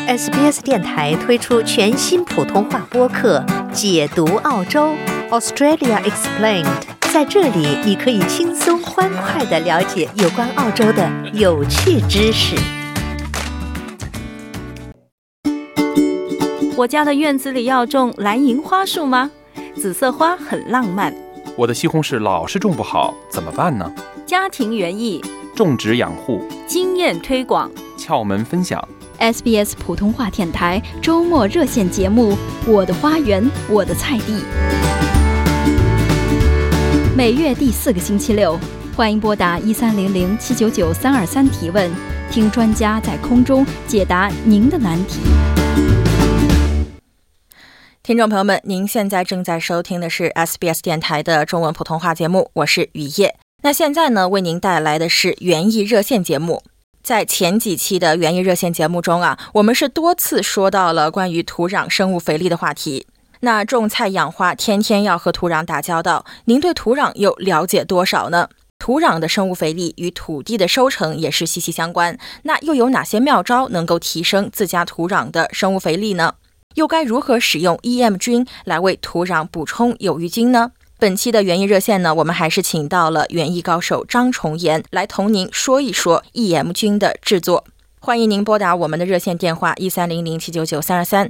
SBS 电台推出全新普通话播客《解读澳洲 Australia Explained》，在这里你可以轻松欢快地了解有关澳洲的有趣知识。 我家的院子里要种蓝银花树吗？紫色花很浪漫。 我的西红柿老是种不好，怎么办呢？ 家庭园艺， 种植养护， 经验推广， 窍门分享。 SBS 普通话电台周末热线节目《我的花园，我的菜地》，每月第4个星期六，欢迎拨打1300-799-323提问，听专家在空中解答您的难题。 听众朋友们，您现在正在收听的是 SBS 电台的中文普通话节目，我是雨夜。那现在呢，为您带来的是园艺热线节目。在前几期的园艺热线节目中啊，我们是多次说到了关于土壤生物肥力的话题。那种菜养花天天要和土壤打交道，您对土壤又了解多少呢？土壤的生物肥力与土地的收成也是息息相关，那又有哪些妙招能够提升自家土壤的生物肥力呢？又该如何使用 EM 菌来为土壤补充有益菌呢？本期的园艺热线呢，我们还是请到了园艺高手张崇岩来同您说一说 EM 菌的制作。欢迎您拨打我们的热线电话1300-799-323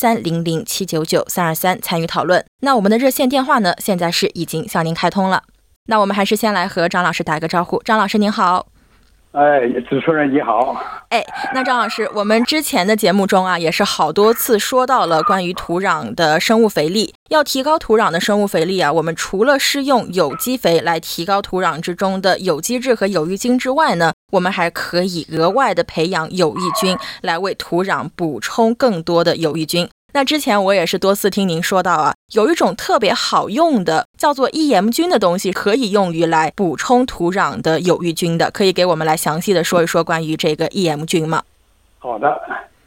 1300-799-323参与讨论。那我们的热线电话呢，现在是已经向您开通了。那我们还是先来和张老师打个招呼。张老师您好。 主持人你好。 那张老师，我们之前的节目中啊，也是好多次说到了关于土壤的生物肥力。要提高土壤的生物肥力啊，我们除了是用有机肥来提高土壤之中的有机质和有益菌之外呢，我们还可以额外的培养有益菌来为土壤补充更多的有益菌。那之前我也是多次听您说到啊，有一种特别好用的叫做 EM 菌的东西，可以用于来补充土壤的有益菌的，可以给我们来详细的说一说关于这个 EM 菌吗？ 好的，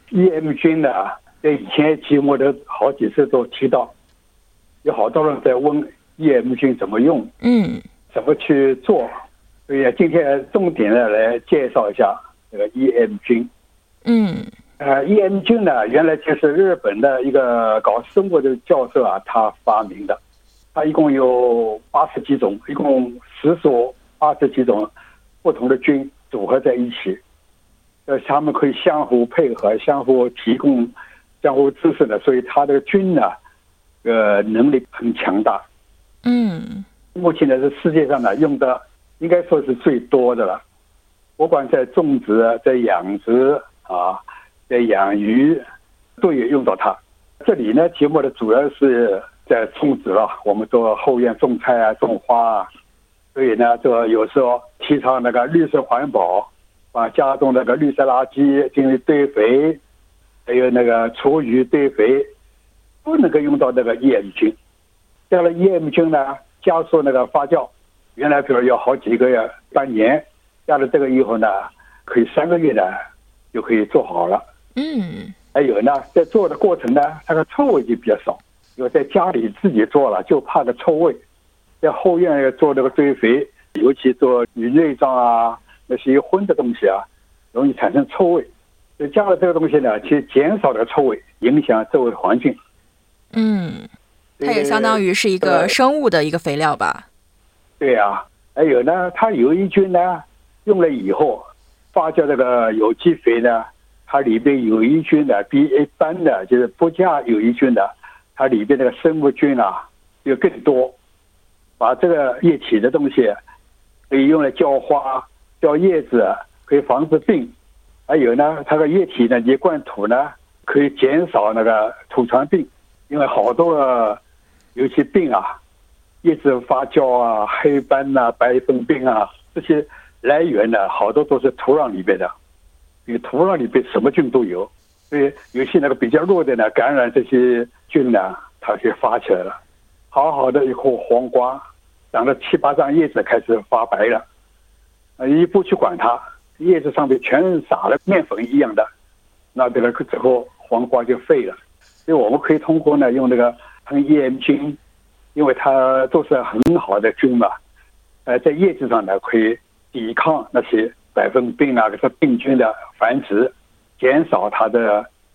EM 菌呢，在以前节目的好几次都提到，有好多人在问 EM 菌怎么用，怎么去做，所以今天重点的来介绍一下这个 EM 菌。EM 菌呢，原来就是日本的一个搞生物的教授啊，他发明的。他一共有80几种，一共10所80几种不同的菌组合在一起，他们可以相互配合、相互提供、相互支持的，所以他的菌呢，能力很强大。目前呢是世界上呢用的应该说是最多的了，不管在种植、在养殖啊。在养鱼都有用到它。这里呢，节目的主要是在种植了，我们做后院种菜啊、种花啊，所以呢，这有时候提倡那个绿色环保，把家中那个绿色垃圾进行堆肥，还有那个厨余堆肥，都能够用到那个 EM 菌。这样的 EM 菌呢，加速那个发酵，原来比如要好几个月、半年，加了这个以后呢，可以3个月呢就可以做好了。还有呢，在做的过程呢，它的臭味就比较少，因为在家里自己做了就怕个臭味，在后院要做那个堆肥，尤其做鱼内脏啊那些荤的东西啊，容易产生臭味，所以加了这个东西呢，其实减少了臭味，影响周围环境。 它也相当于是一个生物的一个肥料吧？ 对啊，还有呢，它有益菌呢，用了以后发酵这个有机肥呢，它里边有益菌的比一般的就是不加有益菌的，它里边那个生物菌啊就更多，把这个液体的东西可以用来浇花、浇叶子，可以防治病。还有呢，它的液体呢，你灌土呢，可以减少那个土传病，因为好多尤其病啊，叶子发酵啊、黑斑啊、白粉病啊，这些来源呢，好多都是土壤里边的。因为土壤里边什么菌都有，所以有些那个比较弱的呢，感染这些菌呢，它就发起来了。好好的一颗黄瓜，长了7、8张叶子开始发白了，一不去管它，叶子上面全撒了面粉一样的，那这个之后黄瓜就废了。所以我们可以通过呢，用那个喷 EM 菌，因为它都是很好的菌嘛，在叶子上呢可以抵抗那些白粉病啊，这病菌的繁殖，减少它的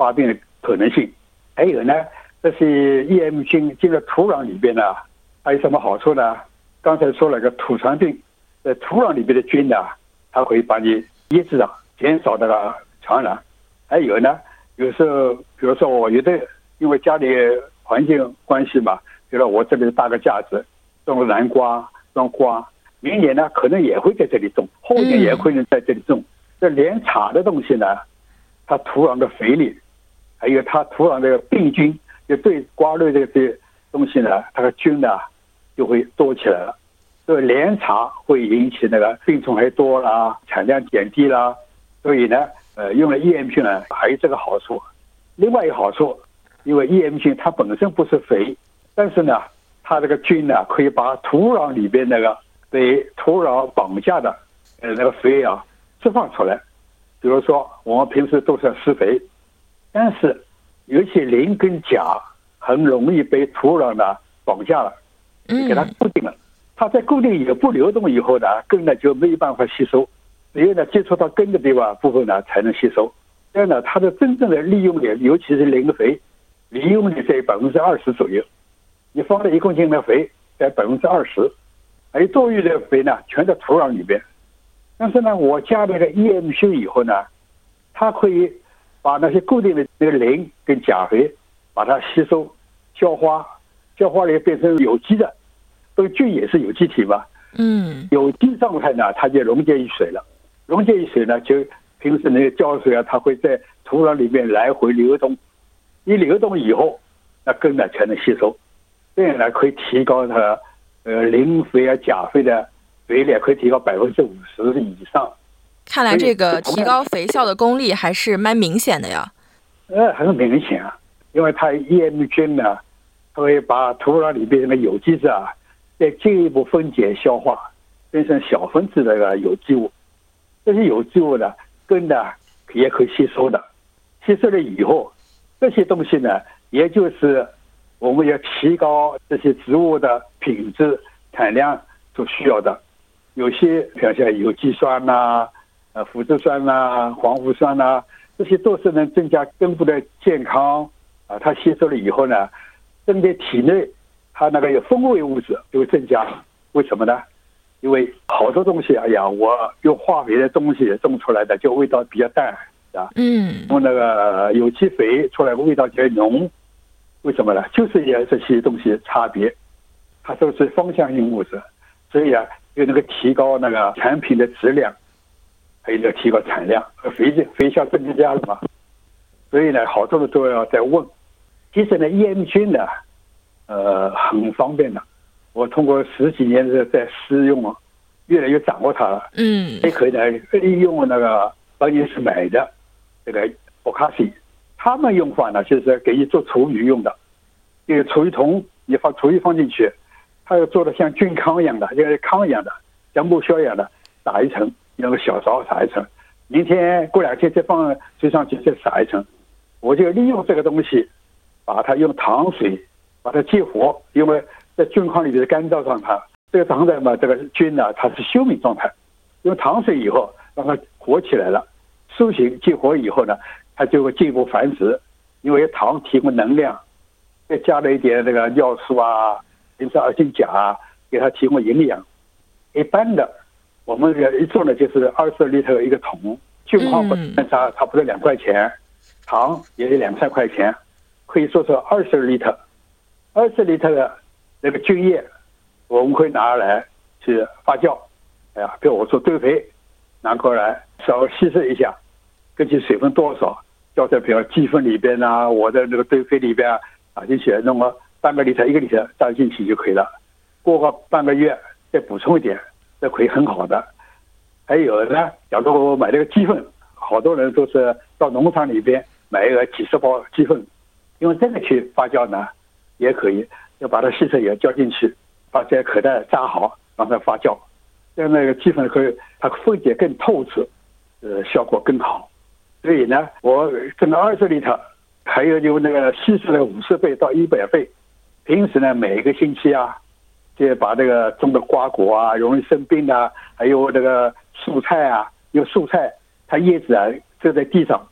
发病的可能性。还有呢，这些 EM 菌进了土壤里边呢，还有什么好处呢？刚才说了个土传病，在土壤里边的菌呢，它会把你抑制减少这个传染。还有呢，有时候比如说我有的因为家里环境关系嘛，比如说我这里搭个架子，种了南瓜、种瓜，明年呢可能也会在这里种，后年也会在这里种。这连插的东西呢，它土壤的肥力，还有它土壤的病菌，就对瓜类这些东西呢，它的菌呢就会多起来了。所以连插会引起那个病虫害多啦，产量减低啦。所以呢，用了 EM 菌呢，还有这个好处。另外一个好处，因为 EM 菌它本身不是肥，但是呢，它这个菌呢，可以把土壤里边那个被土壤绑架的那个肥释放出来。比如说我们平时都是施肥，但是有一些磷跟钾很容易被土壤呢绑架了，给它固定了。它在固定以后不流动以后呢，根呢就没办法吸收，只有呢接触到根的地方部分呢才能吸收。这样呢，它的真正的利用率，尤其是磷肥，利用率在20%左右。你放了1公斤的肥在20%，还有多余的肥呢全在土壤里边。但是呢，我加了个 EM 菌以后呢，它可以把那些固定的那个磷跟钾肥把它吸收、消化里变成有机的。这个菌也是有机体嘛，有机状态呢，它就溶解于水了。溶解于水呢，就平时那个浇水它会在土壤里面来回流动。一流动以后，那根呢全能吸收，这样呢可以提高它磷肥钾肥的肥力，可以提高50%以上。 看来这个提高肥效的功力还是蛮明显的呀。 很明显因为它 EM 菌呢，它会把土壤里边的有机质再进一步分解消化，变成小分子的有机物。这些有机物呢，根呢也可以吸收的。吸收了以后，这些东西呢，也就是我们要提高这些植物的品质、产量所需要的。有些比如像有机酸腐质酸黄腐酸这些都是能增加根部的健康它吸收了以后呢，针对体内它那个有风味物质就会增加。为什么呢？因为好多东西我用化肥的东西种出来的就味道比较淡用那个有机肥出来味道比较浓。为什么呢？就是有这些东西差别，它都是芳香性物质，所以有那个提高那个产品的质量，还有那个提高产量，肥效增加了嘛。所以呢，好多人都要在问。其实呢 ，EM 菌呢，很方便的。我通过10几年的在试用越来越掌握它了。也可以呢利用那个当年是买的这个博卡西，他们用法呢就是给你做厨余用的。这个厨余桶你把厨余放进去，它要做的像菌糠一样的，像糠一样的，像木屑一样的，打一层，用个小勺撒一层，明天过2天再放水上去再撒一层。我就利用这个东西，把它用糖水把它激活，因为在菌糠里面的干燥状态，这个状态嘛，这个菌呢它是休眠状态，用糖水以后让它活起来了，苏醒激活以后呢，它就会进一步繁殖，因为糖提供能量，再加了一点那个尿素磷酸二氢钾给它提供营养。一般的我们一做呢就是20厘特一个桶，菌糠差不多2块钱，糖也是2-3块钱，可以说是20厘特。20厘特的那个菌液，我们可以拿来去发酵。比如我做堆肥，拿过来稍微稀释一下，根据水分多少，浇在比如鸡粪里边我的那个堆肥里边打进去，弄个半个厘特、1个厘特倒进去就可以了。过个半个月再补充一点，这可以很好的。还有呢，假如我买这个鸡粪，好多人都是到农场里边买一个几十包鸡粪，用这个去发酵呢也可以，要把它稀释也浇进去，把这口袋扎好，让它发酵，这样那个鸡粪可以它分解更透彻，效果更好。所以呢，我这个20厘特，还有就那个稀释的50倍到100倍。平时呢，每个星期就把这个种的瓜果容易生病还有这个蔬菜有蔬菜它叶子就在地上，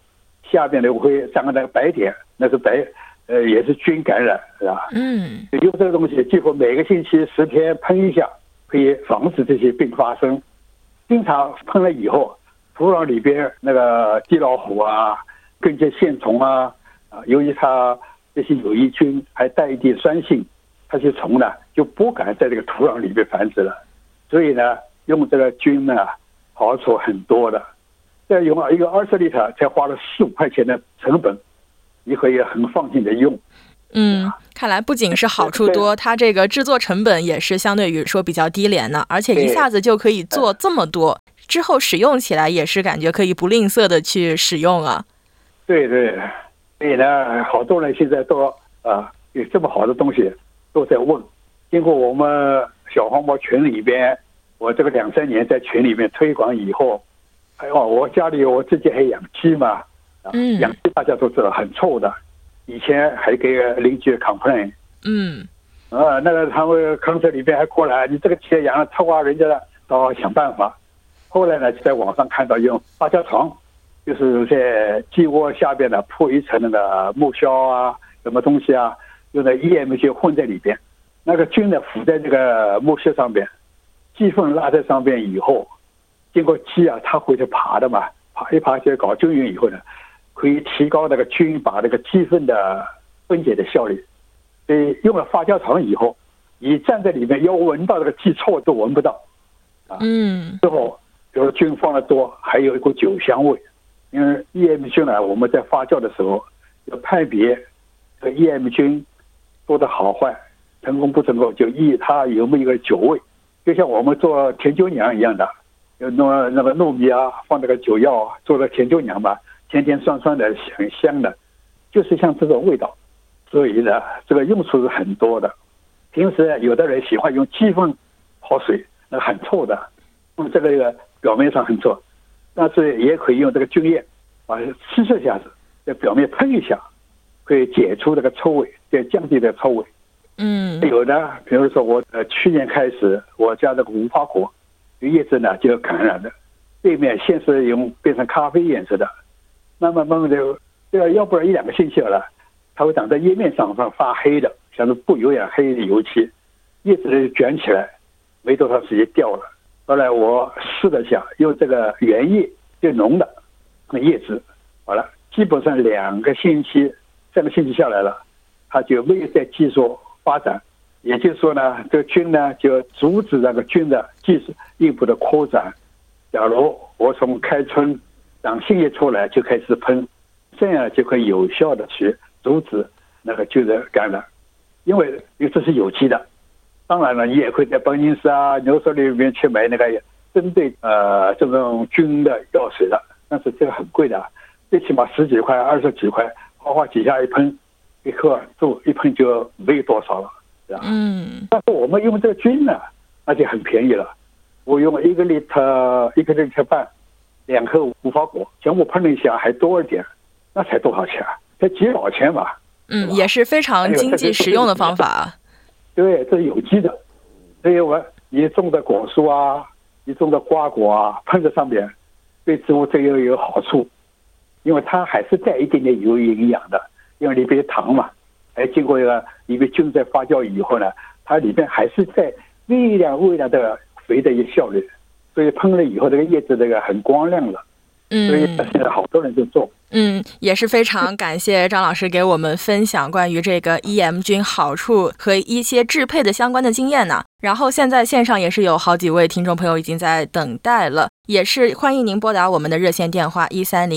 下边呢会长个那个白点，那是也是菌感染，是吧？用这个东西几乎每个星期10天喷一下，可以防止这些病发生。经常喷了以后，土壤里边那个地老虎啊、根节线虫啊，由于它这些有益菌还带一点酸性，它些虫呢就不敢在这个土壤里面繁殖了。所以呢，用这个菌呢好处很多的。再用一个20立特才花了4、5块钱的成本，你可以很放心的用。 看来不仅是好处多，它这个制作成本也是相对于说比较低廉的，而且一下子就可以做这么多，之后使用起来也是感觉可以不吝啬的去使用啊。 对，所以呢，好多人现在都有这么好的东西都在问。经过我们小黄毛群里边，我这个2、3年在群里面推广以后，我家里我自己还养鸡嘛，养鸡大家都知道很臭的，以前还给邻居 complain， 那个他们坑这里边还过来，你这个鸡养了臭啊，人家都要想办法。后来呢，就在网上看到用发酵床，就是在鸡窝下边呢铺一层那个木销啊，什么东西啊，用那 EM 菌混在里边，那个菌呢浮在这个木屑上边，鸡粪拉在上边以后，经过鸡啊，它会去爬的嘛，爬就搞均匀以后呢，可以提高那个菌把那个鸡粪的分解的效率。所以用了发酵床以后，你站在里面要闻到这个鸡臭都闻不到之后比如菌放的多，还有一股酒香味。因为 EM 菌呢，我们在发酵的时候要判别这个 EM 菌做的好坏，成功不成功，就依它有没有一个酒味。就像我们做甜酒酿一样的，有弄那个糯米啊，放那个酒药啊，做的甜酒酿嘛，甜甜酸酸的，很香的，就是像这种味道。所以呢，这个用处是很多的。平时有的人喜欢用鸡粪泡水，那很臭的，用这个表面上很臭，但是也可以用这个菌液把它稀释下子，在表面喷一下，可以解除这个臭味，再降低这个臭味。有的，比如说我去年开始，我家这个无花果叶子呢就感染的，背面先是变成咖啡颜色的，慢慢的，要不然1、2个星期了，它会长在叶面上发黑的，像是不有点黑的油漆，叶子就卷起来，没多长时间掉了。后来我试了下，用这个原叶最浓的那叶子，好了，基本上2个星期、3个星期下来了，它就没有再继续发展。也就是说呢，这个菌呢就阻止那个菌的继续内部的扩展。假如我从开春长新叶出来就开始喷，这样就可以有效的去阻止那个菌的感染，因为这是有机的。当然了，你也会在邦尼斯啊、牛舍里面去买那个针对这种菌的药水的，但是这个很贵的，最起码10几块、20几块，哗几下一喷，一颗一喷就没有多少了。但是我们用这个菌呢，那就很便宜了。我用1个立特半，2颗无花果，全部喷了一下，还多一点，那才多少钱？才几毛钱吧。 也是非常经济实用的方法。 对，这是有机的。所以你种的果树啊，你种的瓜果啊，喷在上面，对植物这有好处，因为它还是带一点点有营养的，因为里边有糖嘛。还经过里面菌在发酵以后呢，它里面还是在微量的肥的一个效率，所以喷了以后这个叶子这个很光亮了。所以现在好多人就种。 也是非常感谢张老师给我们分享关于这个 EM 菌好处和一些制配的相关的经验呢。然后现在线上也是有好几位听众朋友已经在等待了，也是欢迎您拨打我们的热线电话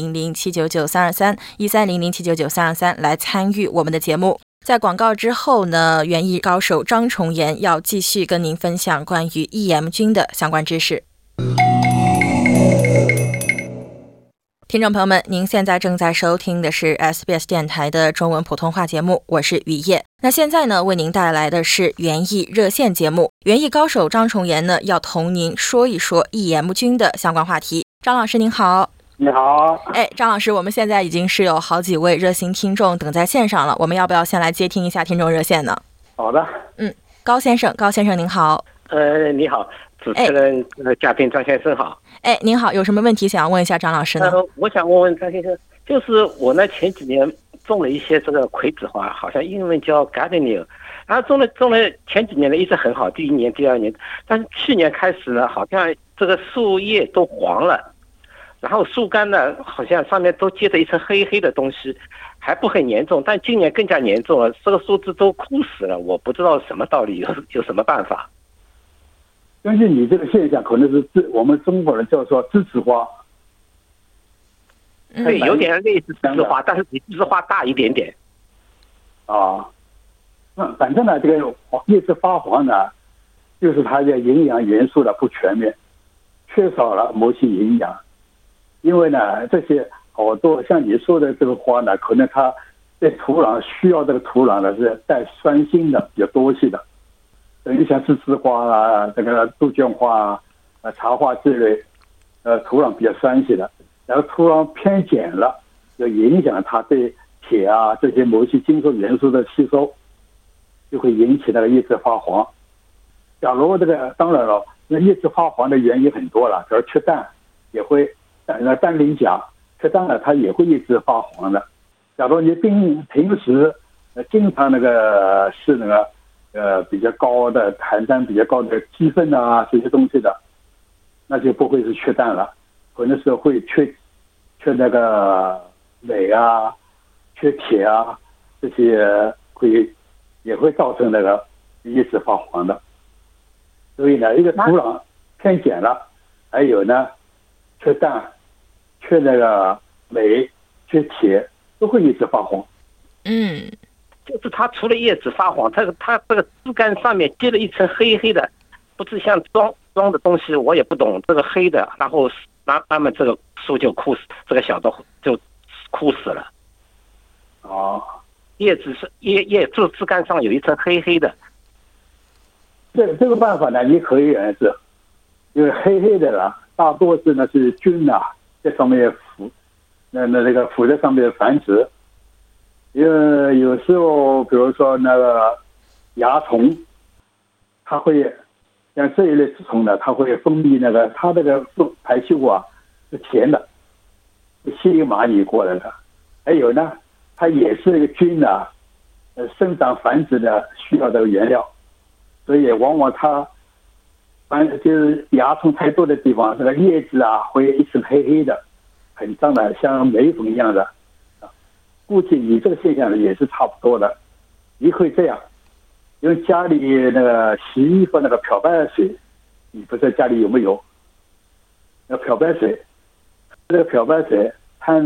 1300799323 1300799323来参与我们的节目。在广告之后呢，园艺高手张崇岩要继续跟您分享关于 EM 菌的相关知识。听众朋友们，您现在正在收听的是 SBS 电台的中文普通话节目，我是雨夜。那现在呢，为您带来的是园艺热线节目，园艺高手张崇岩呢要同您说一说 EM 菌的相关话题。张老师您好。 你好。 张老师，我们现在已经是有好几位热心听众等在线上了，我们要不要先来接听一下听众热线呢？ 好的。 高先生您好。 你好，主持人、嘉宾张先生好。 您好，有什么问题想要问一下张老师呢？ 我想问问张先生， 就是我呢前几年种了一些这个葵子花，好像英文叫 gardening， 然后种了前几年呢一直很好，第一年、第二年，但是去年开始呢，好像这个树叶都黄了，然后树干呢好像上面都结着一层黑黑的东西，还不很严重，但今年更加严重了，这个树枝都枯死了，我不知道什么道理，有什么办法？ 根据你这个现象，可能是我们中国人叫做栀子花。 对，有点类似栀子花，但是比栀子花大一点点。 啊，反正呢，这个叶子发黄呢，就是它的营养元素的不全面，缺少了某些营养。因为呢，这些好多像你说的这个花呢，可能它在土壤需要这个土壤呢是带酸性的比较多些的，等于像栀子花啊、这个杜鹃花啊、茶花之类，土壤比较酸性的。然后土壤偏碱了，就影响它对铁啊这些某些金属元素的吸收，就会引起那个叶子发黄。假如这个当然了，那叶子发黄的原因很多了，比如缺氮也会，氮磷钾缺氮了，它也会叶子发黄的。假如你平时经常是比较高的含氮比较高的鸡粪啊这些东西的，那就不会是缺氮了。可能是会缺那个镁啊、缺铁啊，这些也会造成那个叶子发黄的。所以呢，一个土壤偏碱了，还有呢缺氮、缺那个镁、缺铁，都会叶子发黄。 就是它除了叶子发黄，它这个枝干上面结了一层黑黑的，不是像装的东西，我也不懂这个黑的，然后慢慢这个树就枯死，这个小的就枯死了。叶子是这枝干上有一层黑黑的。 这个办法呢，你可以是，因为黑黑的啦，大多是呢是菌啊在上面附在上面繁殖。因为有时候，比如说那个蚜虫，它会像这一类之虫呢，它会分泌它这个排泄物啊是甜的，吸引蚂蚁过来的。还有呢，它也是一个菌啊，生长繁殖的需要这个原料，所以往往它就是蚜虫太多的地方，这个叶子啊会一层黑黑的，很脏的，像霉粉一样的。估计你这个现象也是差不多的。你可以这样，因为家里那个洗衣服那个漂白水，你不知道家里有没有？那漂白水，这个漂白水掺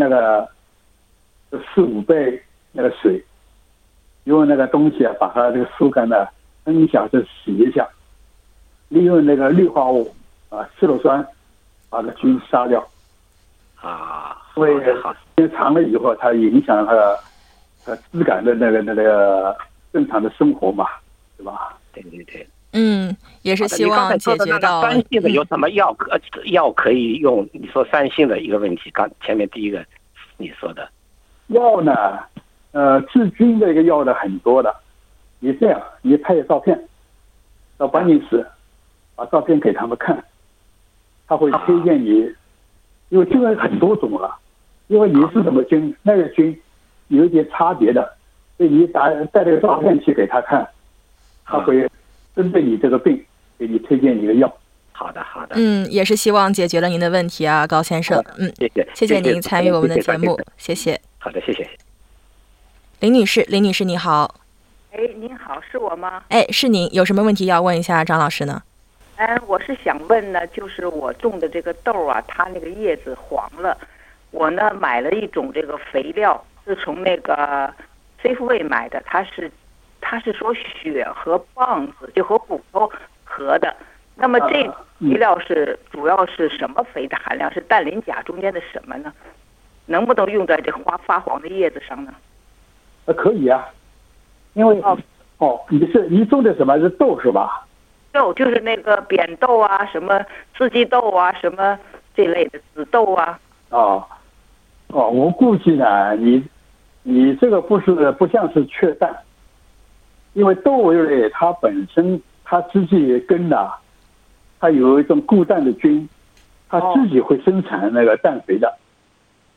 4-5倍那个水，用那个东西啊，把它这个树干呢喷一下，就洗一下，利用那个氯化物赤硫酸把那菌杀掉。因为时间长了以后，它影响它质感的那个正常的生活嘛，对吧？ 对。 也是希望解决到酸性的有什么药可以用？你说酸性的一个问题，刚前面第一个你说的药呢，治菌的一个药的很多的。你这样，你拍照片到办公室，把照片给他们看，他会推荐你，因为菌很多种了。因为你是什么菌，那个菌有一点差别的，所以你带这个照片去给他看，他会针对你这个病给你推荐一个药。 好的。 也是希望解决了您的问题啊，高先生。谢谢您参与我们的节目，谢谢。 好的，谢谢。 林女士你好。 您好，是我吗？ 是您，有什么问题要问一下张老师呢？ 我是想问呢，就是我种的这个豆啊，它那个叶子黄了。我呢买了一种这个肥料，是从那个 Safeway 买的，它是说血和棒子就和骨头合的。那么这肥料主要是什么肥的含量？是氮磷钾中间的什么呢？能不能用在这花发黄的叶子上呢？ 可以啊，因为你种的什么是豆是吧？ 豆就是那个扁豆啊，什么四季豆啊，什么这类的紫豆啊。 我估计呢，你这个不像是缺氮，因为豆类它本身它自己根呢，它有一种固氮的菌，它自己会生产那个氮肥的，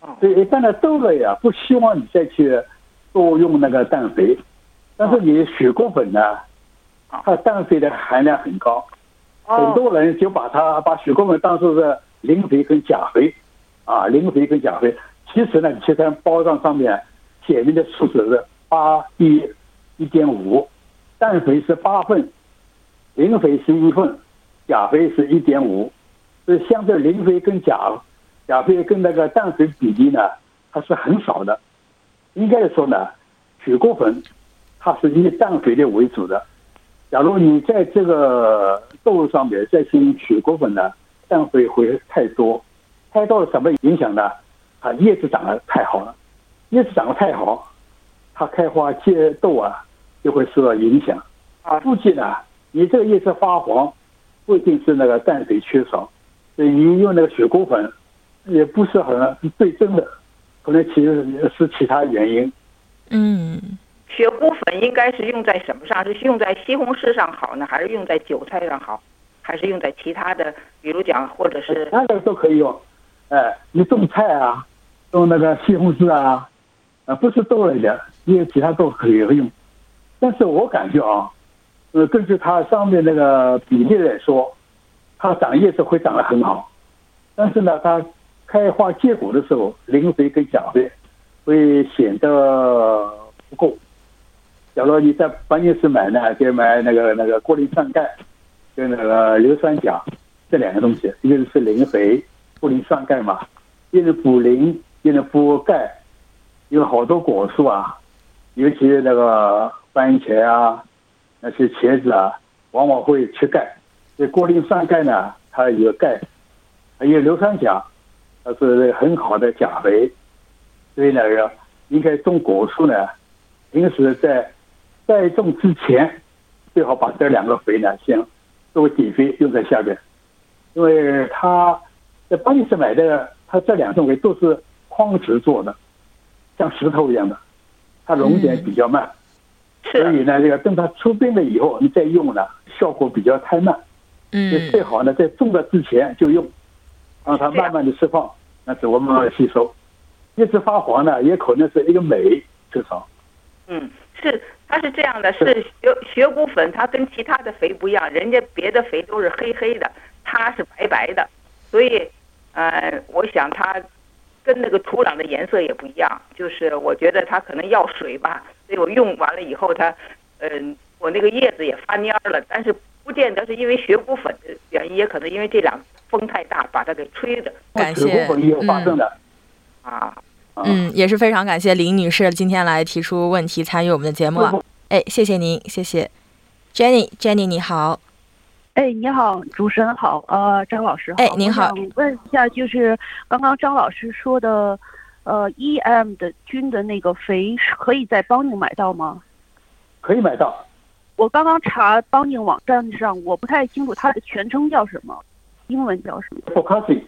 所以一般的豆类啊，不希望你再去多用那个氮肥，但是你雪锅粉呢，它氮肥的含量很高，很多人就把雪锅粉当作是磷肥跟钾肥，磷肥跟钾肥。其实呢，你去看包装上面写明的数字是8:1.5，氮肥是8份，磷肥是1份，钾肥是1.5，所以相对磷肥跟钾肥跟那个氮肥比例呢，它是很少的。应该说呢，雪锅粉它是以氮肥的为主的。假如你在这个豆上面再用雪锅粉呢，氮肥会太多，太多了什么影响呢？它叶子长得太好了，叶子长得太好，它开花结豆啊就会受到影响。估计呢，你这个叶子发黄，不一定是那个氮肥缺少，所以你用那个雪锅粉也不是很对症的，可能其实是其他原因。 雪锅粉应该是用在什么上？是用在西红柿上好呢，还是用在韭菜上好，还是用在其他的，比如讲或者是其他的都可以用。你种菜啊，种那个西红柿啊，不是豆类的，因为其他都可以用。但是我感觉啊，根据它上面那个比例来说，它长叶子会长得很好，但是呢，它开花结果的时候，磷肥跟钾肥会显得不够。假如你在关键是买呢，就买那个过磷酸钙跟那个硫酸钾这两个东西，一个是磷肥，过磷酸钙嘛，一是补磷，一是补钙。有好多果蔬啊，尤其那个番茄啊，那些茄子啊，往往会缺钙。这过磷酸钙呢，它有钙，还有硫酸钾，它是很好的钾肥。所以呢，应该种果蔬呢，平时在种之前，最好把这两个肥呢先作为底肥用在下边，因为它在巴黎市买的，它这两种肥都是矿质做的，像石头一样的，它熔点比较慢，所以呢，等它出冰了以后，你再用呢，效果比较太慢。最好呢，在种的之前就用，让它慢慢的释放，那是我们慢慢吸收。叶子发黄呢，也可能是一个镁缺少。 它是这样的，是雪骨粉，它跟其他的肥不一样，人家别的肥都是黑黑的，它是白白的，所以我想它跟那个土壤的颜色也不一样，就是我觉得它可能要水吧，所以我用完了以后它我那个叶子也发蔫了，但是不见得是因为雪骨粉的原因，也可能因为这两风太大把它给吹的。 感谢雪骨粉也有发生的也是非常感谢林女士今天来提出问题参与我们的节目啊。谢谢您，谢谢。Jenny 你好。 你好，主持人好，张老师好。 您好。 我想问一下，就是刚刚张老师说的，EM 的菌的那个肥可以在邦宁买到吗？ 可以买到。 我刚刚查邦宁网站上，我不太清楚它的全称叫什么，英文叫什么 ？Bokashi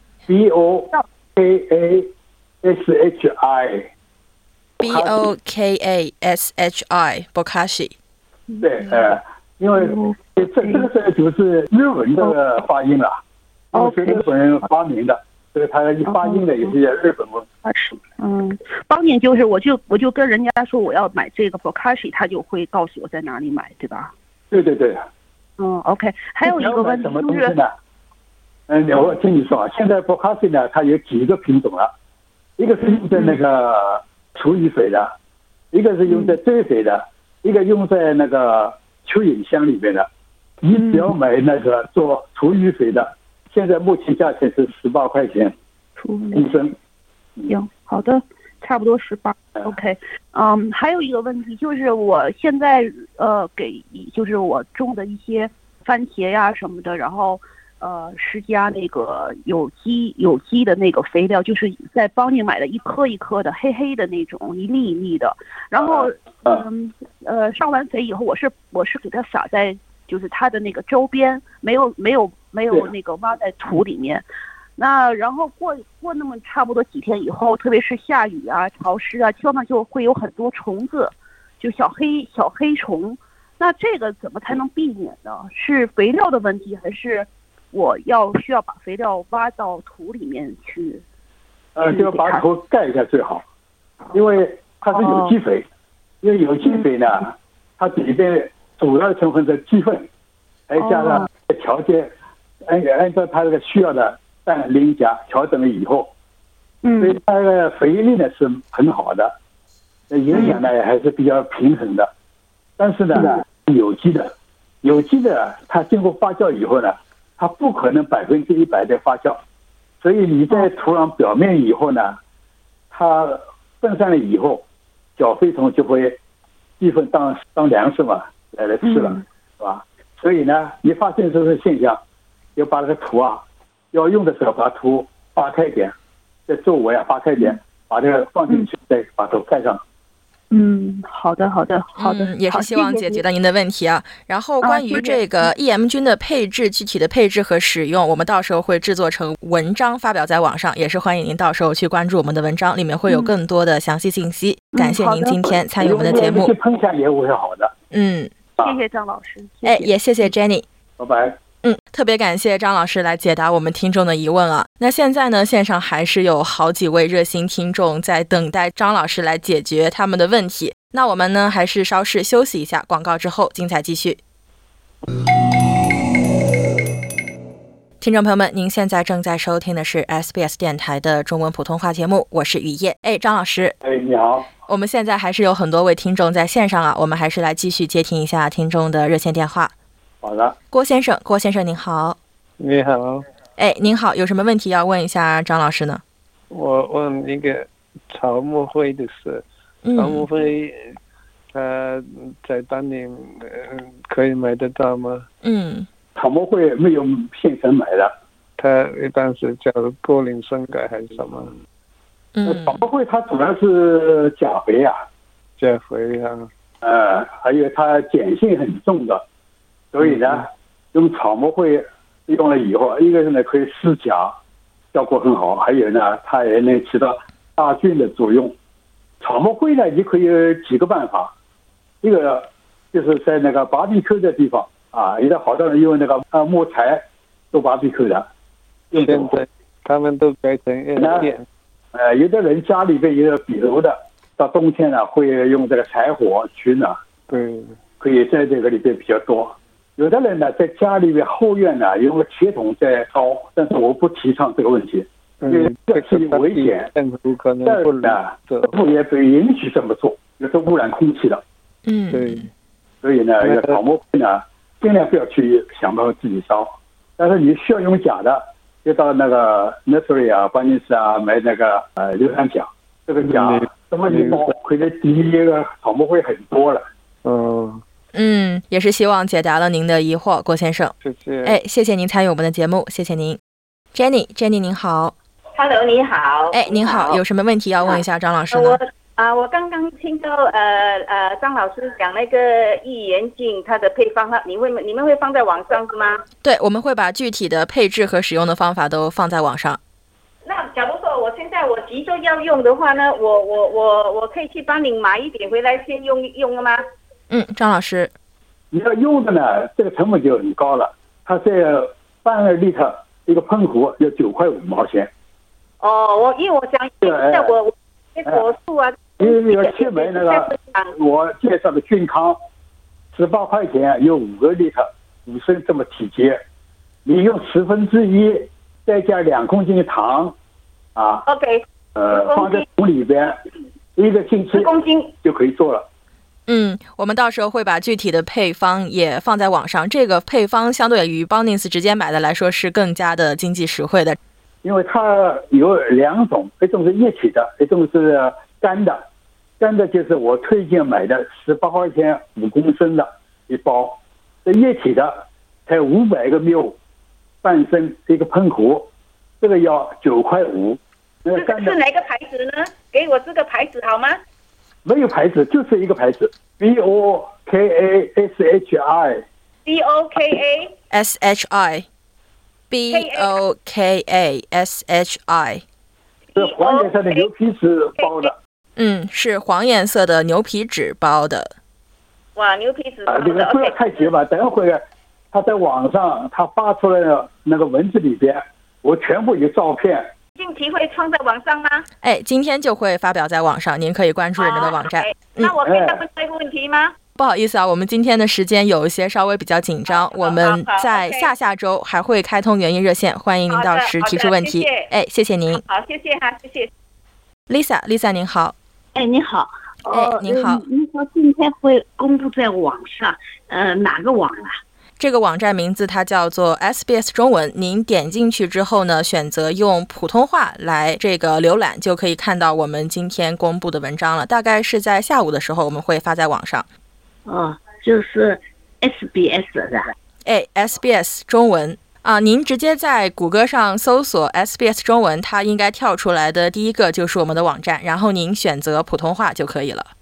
BOKASHI Bokashi。对，因为这个就是日文的发音了，因为是日本人发明的，所以他一发音的也是日本文。 邦宁就是我就跟人家说我要买这个 Bokashi， 他就会告诉我在哪里买，对吧？ 对对对。 OK， 还有一个问题就是， 我听你说啊，现在 Bokashi 呢，它有几个品种了，一个是用在那个厨余肥的，一个是用在堆肥的，一个用在那个蚯蚓箱里面的。你只要买那个做厨余肥的，现在目前价钱是18块钱一升。 行，好的，差不多18。OK， 还有一个问题就是我现在就是我种的一些番茄呀什么的，然后施加那个有机的那个肥料，就是在邦宁买的一颗一颗的黑黑的那种，一粒一粒的。然后上完肥以后，我是给它撒在就是它的那个周边，没有那个挖在土里面。那然后过那么差不多几天以后，特别是下雨啊、潮湿啊，上面就会有很多虫子，就小黑虫。那这个怎么才能避免呢？是肥料的问题，还是我需要把肥料挖到土里面去？ 就要把土盖一下最好，因为它是有机肥，因为有机肥呢，它里边主要的成分是鸡粪，还加上调节，按照它这个需要的氮磷钾调整了以后，所以它的肥力呢是很好的，营养呢还是比较平衡的。但是呢，有机的它经过发酵以后呢，它不可能100%的发酵，所以你在土壤表面以后呢，它分散了以后，小飞虫就会鸡粪当粮食嘛来吃了，是吧？所以呢，你发现这个现象，要把这个土啊，要用的时候把土扒开一点，在周围扒开一点，把这个放进去，再把头盖上。 好的， 也是希望解决到您的问题啊。然后关于这个EM菌的配置，具体的配置和使用，我们到时候会制作成文章发表在网上，也是欢迎您到时候去关注我们的文章，里面会有更多的详细信息。感谢您今天参与我们的节目。 去喷下也会好的。 谢谢张老师。 也谢谢 Jenny。 拜拜。 特别感谢张老师来解答我们听众的疑问啊。那现在呢，线上还是有好几位热心听众在等待张老师来解决他们的问题。那我们呢，还是稍事休息一下，广告之后精彩继续。听众朋友们，您现在正在收听的是 SBS 电台的中文普通话节目，我是雨夜。张老师。 你好。 我们现在还是有很多位听众在线上啊，我们还是来继续接听一下听众的热线电话。 好的。 郭先生您好。 你好。 您好，有什么问题要问一下张老师呢？ 我问一个草木灰的事。草木灰它在当年可以买得到吗？ 草木灰没有现成买的， 它一般是叫过磷酸钙还是什么？ 草木灰它主要是钾肥啊。 钾肥啊。 还有它碱性很重的，所以呢，用草木灰用了以后，一个是呢可以施钾，效果很好，还有呢它也能起到杀菌的作用。草木灰呢，你可以有几个办法，一个就是在那个芭比 Q 的地方啊，有的好多人用那个木材做芭比 Q 的， 现在他们都改成电。 有的人家里边有壁炉的，到冬天呢会用这个柴火取暖， 对， 可以在这个里边比较多。有的人呢在家里边后院呢用个铁桶在烧，但是我不提倡这个问题。因为这是危险，但是呢，不也不允许这么做，有时候污染空气的。 对。 所以呢，草木灰呢，尽量不要去想办法自己烧。但是你需要用钾的，就到那个 nursery 啊、关键是啊买那个硫酸钾。这个钾这么一包，可以抵一个草木灰很多了。 也是希望解答了您的疑惑，郭先生。 谢谢。 谢谢您参与我们的节目，谢谢您。Jenny 您好。 Hello， 你好。 您好，有什么问题要问一下张老师呢？ 我刚刚听到张老师讲那个益元菌它的配方，你们会放在网上是吗？ 对，我们会把具体的配置和使用的方法都放在网上。 那假如说我现在我急着要用的话呢，我可以去帮您买一点回来先用了吗？ 张老师， 你要用的呢，这个成本就很高了，它这半个利特一个喷壶要9块5毛钱。 因为我想现在我果树啊， 你要去买那个我介绍的菌康，18块钱有5个利特，5升这么体积，你用1/10，再加2公斤的糖啊。 OK。 放在桶里边，1个星期 10公斤就可以做了。 我们到时候会把具体的配方也放在网上。这个配方相对于 Bunnings 直接买的来说是更加的经济实惠的， 因为它有2种，一种是液体的，一种是干的。干的就是我推荐买的18块钱5公升的一包，这液体的才500个 ml， 半升一个喷壶，这个要9块5。 这个是哪个牌子呢？给我这个牌子好吗？ 没有牌子，就是一个牌子 BOKASHI。 BOKASHI。 是黄颜色的牛皮纸包的。 是黄颜色的牛皮纸包的。 哇，牛皮纸包的。 你们不要太急吧，等会儿他在网上他发出来的那个文字里边，我全部有照片。 近期会放在网上吗？ 今天就会发表在网上，您可以关注人家的网站。 那我可以再问这个问题吗？ 不好意思啊，我们今天的时间有一些稍微比较紧张，我们在下周还会开通园艺热线，欢迎您到时提出问题。谢谢您。 好，谢谢哈，谢谢。 Lisa 您好。 您好。 您好。 您说今天会公布在网上，哪个网啊？ 这个网站名字它叫做 SBS 中文，您点进去之后呢，选择用普通话来这个浏览，就可以看到我们今天公布的文章了。大概是在下午的时候我们会发在网上。 就是 SBS 是吧 ？SBS 中文啊，您直接在谷歌上搜索 SBS 中文，它应该跳出来的第一个就是我们的网站，然后您选择普通话就可以了。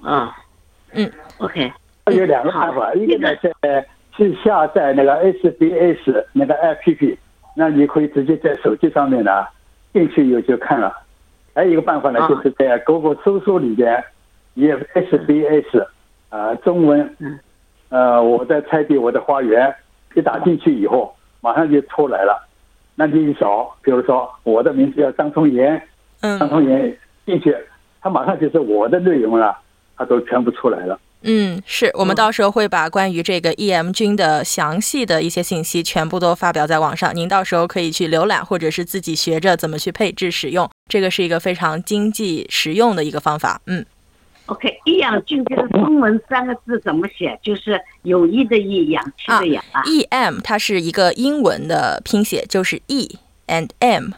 OK。 有两个办法，一个呢是下载那个 SBS 那个 APP， 那你可以直接在手机上面呢进去以后就看了。还有一个办法呢，就是在Google搜索里边也 SBS 中文，我在菜地我的花园，一打进去以后马上就出来了。那你一扫，比如说我的名字叫张聪岩，张聪岩进去，它马上就是我的内容了，它都全部出来了。 是我们到时候会把关于这个 EM 菌的详细的一些信息全部都发表在网上，您到时候可以去浏览，或者是自己学着怎么去配置使用，这个是一个非常经济实用的一个方法。 OK， 益氧菌这个中文3个字怎么写？就是有益的益，氧气的氧 EM 它是一个英文的拼写，就是 E and M。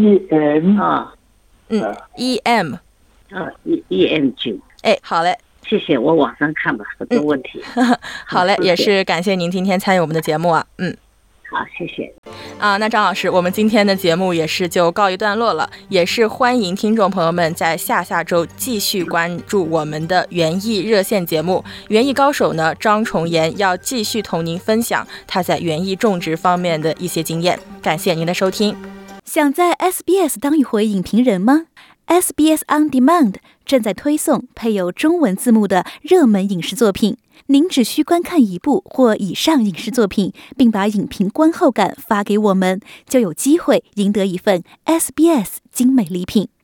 EM EM 菌。 好嘞， 谢谢，我网上看吧，很多问题。 好嘞，也是感谢您今天参与我们的节目啊。 好，谢谢。 那张老师，我们今天的节目也是就告一段落了，也是欢迎听众朋友们在下周继续关注我们的园艺热线节目。园艺高手呢，张崇岩要继续同您分享他在园艺种植方面的一些经验。感谢您的收听。 想在 SBS 当一回影评人吗？ SBS On Demand 正在推送配有中文字幕的热门影视作品，您只需观看一部或以上影视作品，并把影评观后感发给我们，就有机会赢得一份 SBS 精美礼品。